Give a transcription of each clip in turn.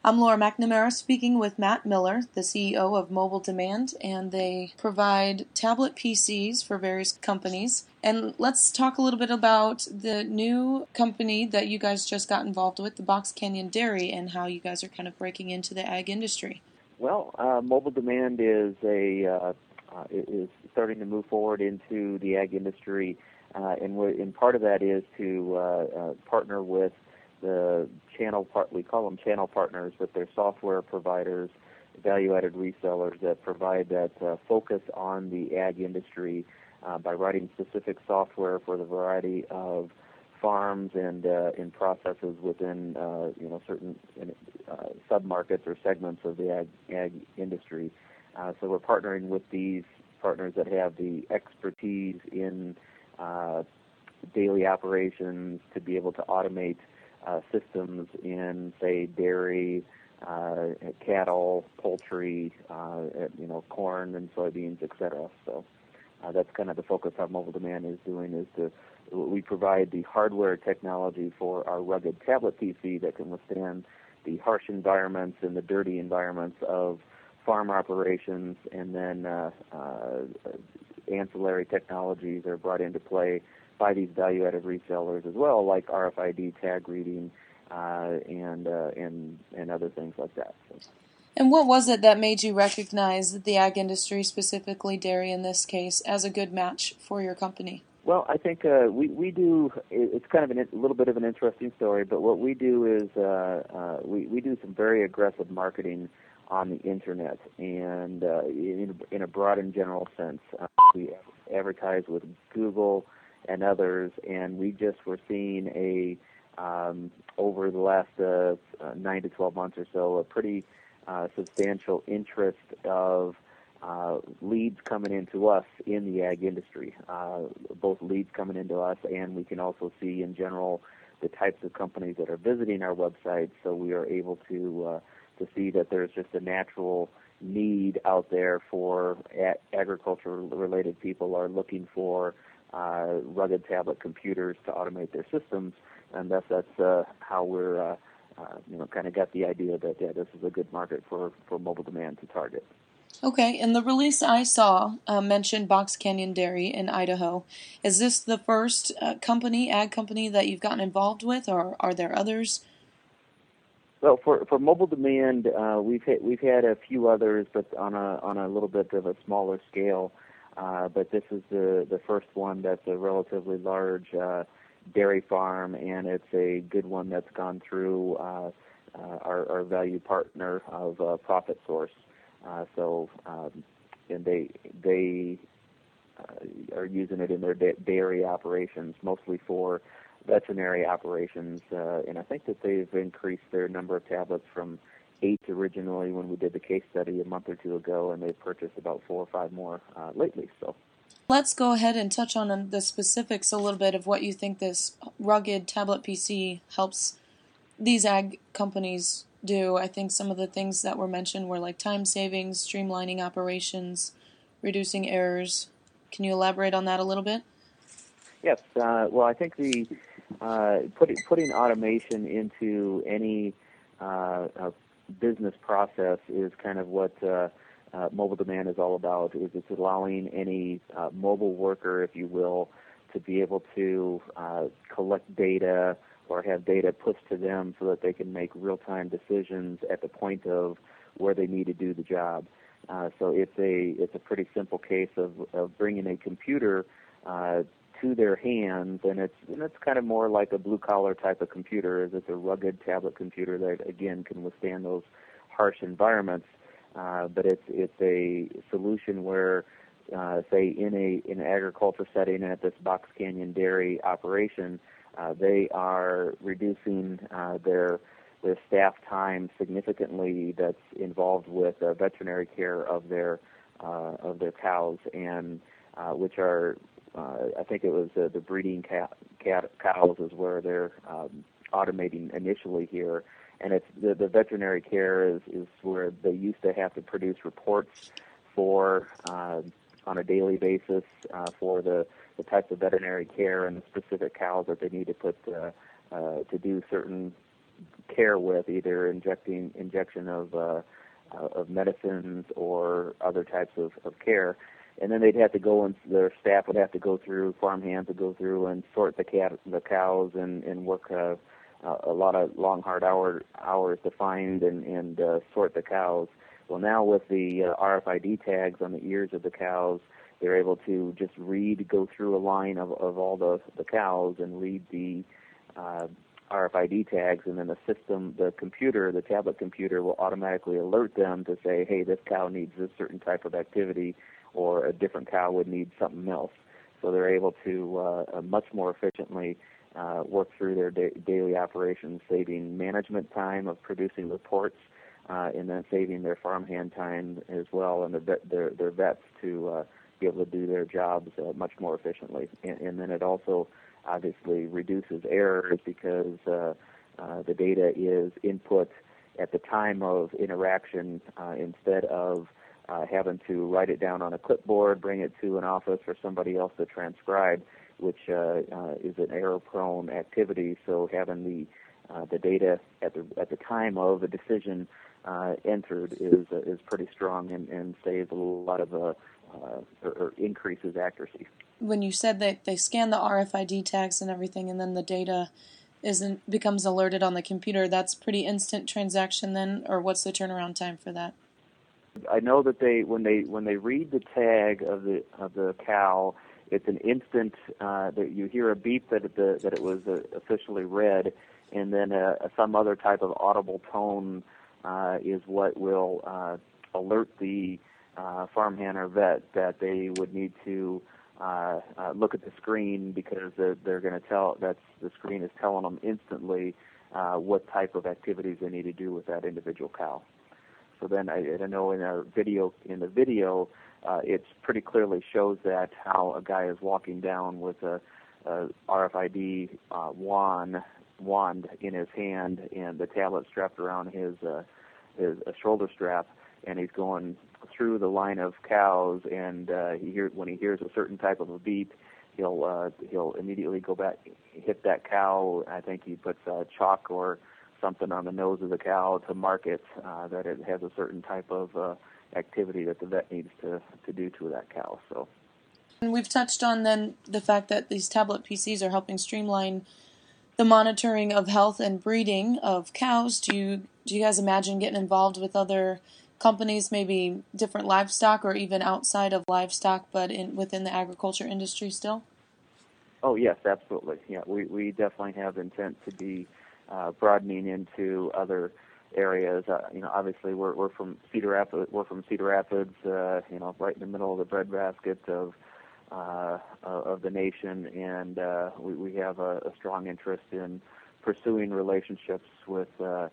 I'm Laura McNamara speaking with Matt Miller, the CEO of Mobile Demand, and they provide tablet PCs for various companies. And let's talk a little bit about the new company that you guys just got involved with, the Box Canyon Dairy, and how you guys are kind of breaking into the ag industry. Well, Mobile Demand is is starting to move forward into the ag industry, and part of that is to partner with the we call them channel partners, but they're software providers, value-added resellers that provide that focus on the ag industry by writing specific software for the variety of farms and in processes within certain sub-markets or segments of the ag industry. So we're partnering with these partners that have the expertise in daily operations to be able to automate systems in, say, dairy, cattle, poultry, corn and soybeans, etc. So that's kind of the focus how Mobile Demand is doing, is we provide the hardware technology for our rugged tablet PC that can withstand the harsh environments and the dirty environments of farm operations, and then ancillary technologies are brought into play by these value-added resellers as well, like RFID tag reading and other things like that. So. And what was it that made you recognize the ag industry, specifically dairy in this case, as a good match for your company? Well, I think we do. It's kind of a little bit of an interesting story, but what we do is we do some very aggressive marketing on the internet, and in a broad and general sense, we advertise with Google and others, and we just were seeing over the last 9 to 12 months or so, a pretty substantial interest of leads coming into us in the ag industry, both leads coming into us, and we can also see in general the types of companies that are visiting our website, so we are able to see that there's just a natural need out there for agriculture-related people are looking for rugged tablet computers to automate their systems, and that's how we're kind of got the idea that this is a good market for Mobile Demand to target. Okay, and the release I saw mentioned Box Canyon Dairy in Idaho. Is this the first ag company that you've gotten involved with, or are there others? Well, for Mobile Demand, we've had a few others, but on a little bit of a smaller scale. But this is the first one that's a relatively large dairy farm, and it's a good one that's gone through our value partner of Profit Source. And they are using it in their dairy operations, mostly for veterinary operations, and I think that they've increased their number of tablets from 8 originally when we did the case study a month or two ago, and they've purchased about 4 or 5 more lately. So, let's go ahead and touch on the specifics a little bit of what you think this rugged tablet PC helps these ag companies do. I think some of the things that were mentioned were like time savings, streamlining operations, reducing errors. Can you elaborate on that a little bit? Yes. Well, I think the putting automation into any business process is kind of what Mobile Demand is all about. It's allowing any mobile worker, if you will, to be able to collect data or have data pushed to them so that they can make real-time decisions at the point of where they need to do the job. So it's a pretty simple case of bringing a computer to their hands, and it's kind of more like a blue-collar type of computer. It's a rugged tablet computer that, again, can withstand those harsh environments. But it's a solution where, say, in an agriculture setting at this Box Canyon Dairy operation, they are reducing their staff time significantly. That's involved with veterinary care of their cows, and which are I think it was the breeding cows is where they're automating initially here, and it's the veterinary care is where they used to have to produce reports for on a daily basis for the types of veterinary care and the specific cows that they need to put to do certain care with, either injection of medicines or other types of care. And then they'd have to go, and their staff would have to go through, farm hands would go through and sort the cows and work a lot of long, hard hours to find and sort the cows. Well, now with the RFID tags on the ears of the cows, they're able to just go through a line of all the cows and read the RFID tags, and then the tablet computer will automatically alert them to say, hey, this cow needs this certain type of activity, or a different cow would need something else. So they're able to much more efficiently work through their daily operations, saving management time of producing reports, and then saving their farmhand time as well, and their vets to be able to do their jobs much more efficiently. And then it also obviously reduces errors because the data is input at the time of interaction instead of having to write it down on a clipboard, bring it to an office for somebody else to transcribe, which is an error-prone activity. So having the data at the time of a decision entered is pretty strong and saves a lot of or increases accuracy. When you said that they scan the RFID tags and everything, and then the data becomes alerted on the computer, that's pretty instant transaction then, or what's the turnaround time for that? I know that when they read the tag of the cow, it's an instant that you hear a beep that it was officially read, and then some other type of audible tone is what will alert the farmhand or vet that they would need to look at the screen, because they're going to tell that the screen is telling them instantly what type of activities they need to do with that individual cow. So then I know in the video, it pretty clearly shows that how a guy is walking down with a RFID wand in his hand and the tablet strapped around his shoulder strap, and he's going through the line of cows, and when he hears a certain type of a beep, he'll immediately go back, hit that cow. I think he puts chalk or something on the nose of the cow to mark it that it has a certain type of activity that the vet needs to do to that cow. So, and we've touched on then the fact that these tablet PCs are helping streamline the monitoring of health and breeding of cows. Do you guys imagine getting involved with other companies, maybe different livestock or even outside of livestock, but within the agriculture industry still? Oh yes, absolutely. Yeah, we definitely have intent to be broadening into other areas. Obviously we're from Cedar Rapids. We're from Cedar Rapids. Right in the middle of the breadbasket of the nation, and we have a strong interest in pursuing relationships with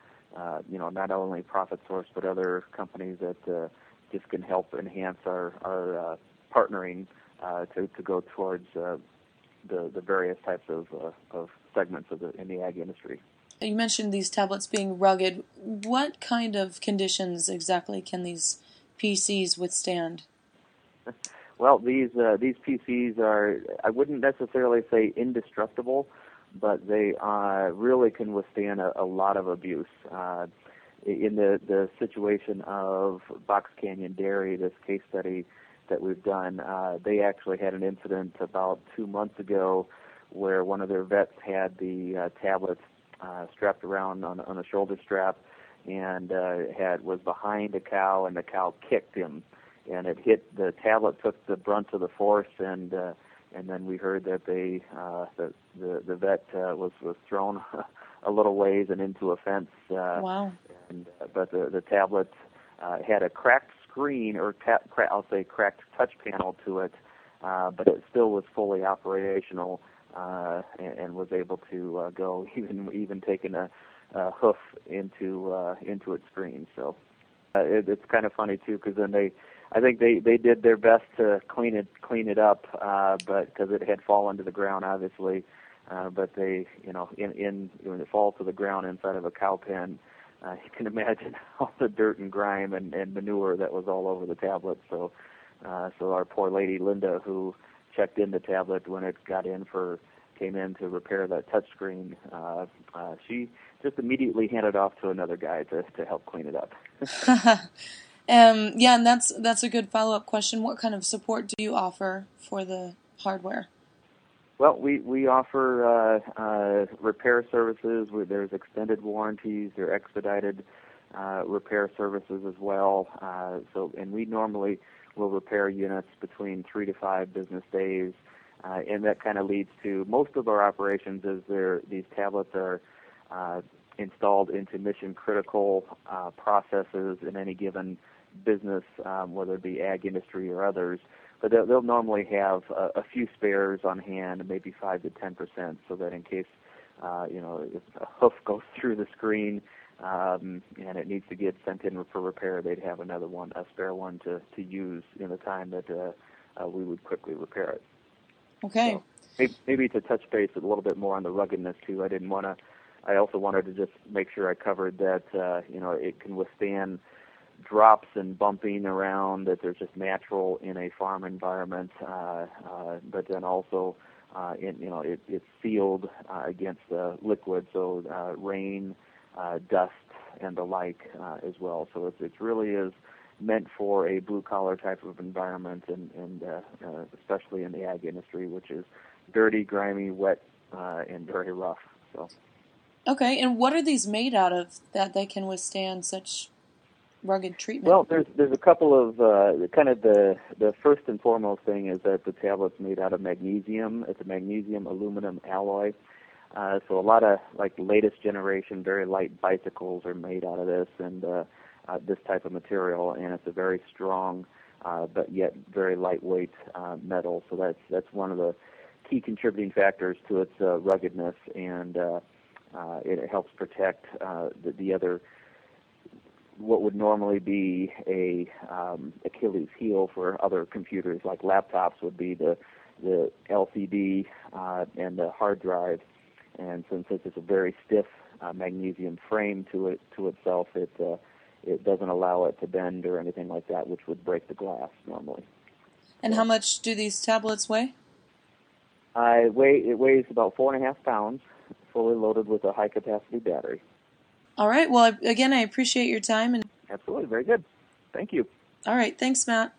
not only Profit Source but other companies that just can help enhance our partnering to go towards the various types of segments in the ag industry. You mentioned these tablets being rugged. What kind of conditions exactly can these PCs withstand? Well, these PCs are, I wouldn't necessarily say indestructible, but they really can withstand a lot of abuse. In the situation of Box Canyon Dairy, this case study that we've done, they actually had an incident about 2 months ago where one of their vets had the tablets strapped around on a shoulder strap, and was behind a cow, and the cow kicked him, and it hit the tablet, took the brunt of the force, and then we heard that the vet was thrown a little ways and into a fence. Wow! But the tablet had a cracked screen, or I'll say cracked touch panel to it, but it still was fully operational. And was able to go, even taking a hoof into its screen. So it's kind of funny too, because then I think they did their best to clean it up, but because it had fallen to the ground, obviously. But they, when it falls to the ground inside of a cow pen, you can imagine all the dirt and grime and manure that was all over the tablet. So our poor lady Linda, who checked in the tablet when it got in for came in to repair the touchscreen, she just immediately handed off to another guy to help clean it up. Yeah, and that's a good follow-up question. What kind of support do you offer for the hardware? Well, we offer repair services where there's extended warranties, there are expedited repair services as well. And we normally will repair units between 3 to 5 business days, and that kind of leads to most of our operations as these tablets are installed into mission critical processes in any given business, whether it be ag industry or others. But they'll normally have a few spares on hand, maybe 5 to 10%, so that in case if a hoof goes through the screen and it needs to get sent in for repair, they'd have another one, a spare one to use in the time that we would quickly repair it. Okay. So maybe to touch base a little bit more on the ruggedness too. I also wanted to just make sure I covered that it can withstand drops and bumping around that there's just natural in a farm environment, but then also it's sealed against liquid, so rain, dust, and the like as well. So it really is meant for a blue collar type of environment, and especially in the ag industry, which is dirty, grimy, wet, and very rough. So. Okay, and what are these made out of that they can withstand such rugged treatment? Well, there's a couple of the first and foremost thing is that the tablet's made out of magnesium. It's a magnesium aluminum alloy. So a lot of like latest generation very light bicycles are made out of this and this type of material, and it's a very strong but yet very lightweight metal. So that's one of the key contributing factors to its ruggedness, and it helps protect the other, what would normally be a Achilles heel for other computers, like laptops would be the LCD and the hard drive. And since it's a very stiff magnesium frame to itself, it doesn't allow it to bend or anything like that, which would break the glass normally. And how much do these tablets weigh? It weighs about 4.5 pounds, fully loaded with a high capacity battery. All right. Well, again, I appreciate your time. Absolutely. Very good. Thank you. All right. Thanks, Matt.